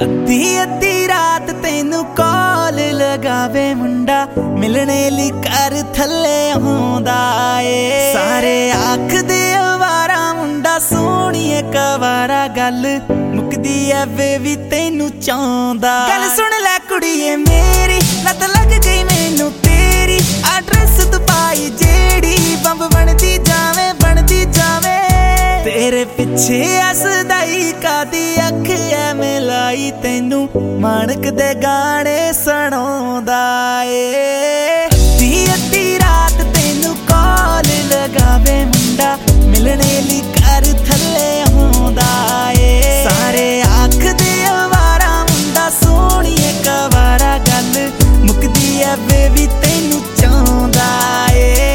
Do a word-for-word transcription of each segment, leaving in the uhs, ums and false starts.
अद्धी अद्धी रात तेनू कॉल लगावे मुंडा मिलने ली कर थले आउंदा ए सारे आखदे अवारा मुंडा सोहणीए कवारा गल मुकदी ऐ वे भी तेनू चाहुंदा गल सुन लै कुड़िए मेरी लत लग गई मैनू तेरी एड्रेस तू पाई जेड़ी बंब बनदी जावे बनदी जावे तेरे पिछे हसदाई कादी अख ऐ मिलाई तेनू माणक दे गाने सुणाउंदा ए अद्धी अद्धी रात तेनू कॉल लगावे मुंडा मिलने ली कर थले आउंदा ए सारे आखदे अवारा मुंडा सोहणीए कवारा गल मुकदी ऐ वे भी तेनू चाहुंदा ए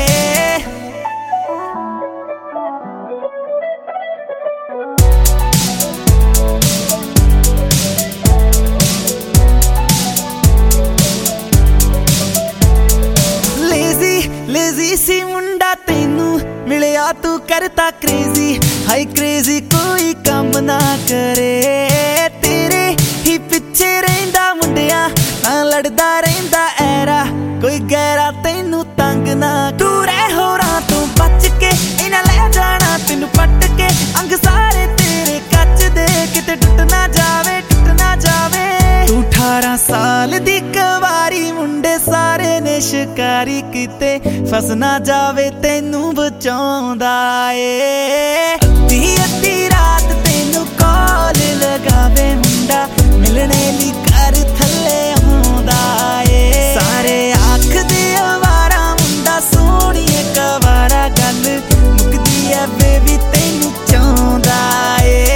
लेजी सी मुंडा तेनू मिलिया तू करता क्रेजी हाई क्रेजी कोई कम ना करे तेरे ही पिछे रहिंदा मुंडिया ना लड़दा रहिंदा ऐरा कोई गैरा तेनू तंग ना तू रह होरां तू बच के इना ले जाना तेनू पट के अंग सारे तेरे कच दे किते टुट ना जावे टुट ना जावे तू अठारह साल दी कवारी मुंडे सारे ने शिकारी किते फस ना जावे तेनू बचाउंदा ए अद्धी अद्धी रात तेनू कॉल लगावे मुंडा मिलने ली कर थले आउंदा ए सारे आखदे अवारा मुंडा सोहणीए कवारा गल मुकदी ऐ वे भी तेनू चाहुंदा ए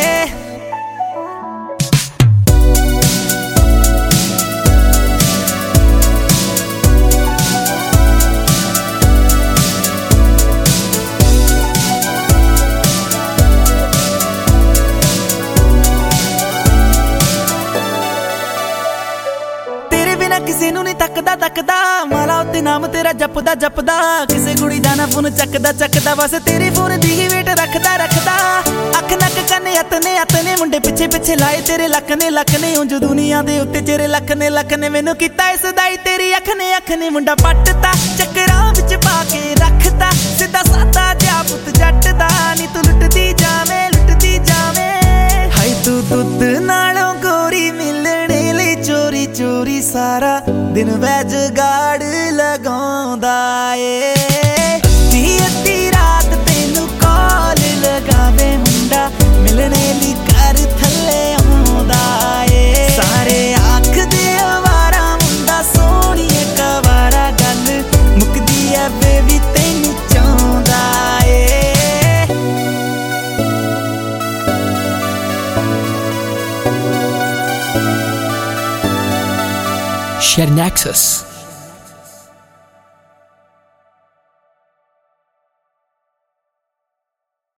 किसे नू नहीं तकदा तकदा माला उत्ते नाम तेरा जपदा जपदा किसे कुड़ी दा ना फोन चकदा चकदा बस तेरे फोन दी ही वेट रखदा रखदा अख नक कन्ने अतने अतने मुंडे पिछे पिछे लाए तेरे लख ने लख ने उंज दुनिया दे उत्ते तेरे लख ने लख ने मैनू कीता इस दाई तेरी अख ने अख ने मुंडा पटता चक्करां विच पा के रखता सीधा सादा जिहा पुत जट दा नी तू लुटदी जावे लुटदी जावे हाय तू दुध नालों गोरी मिलने लई चोरी चोरी सारा दिन वैज गाड़ लगाउंदा ए अद्धी अद्धी रात तेनू कॉल लगावे मुंडा मिलने ली कर थले आउंदा ए सारे आखदे अवारा मुंडा सोहणीए कवारा गल मुकदी ऐ वे भी तेनू चाहुंदा ए Share Nexus.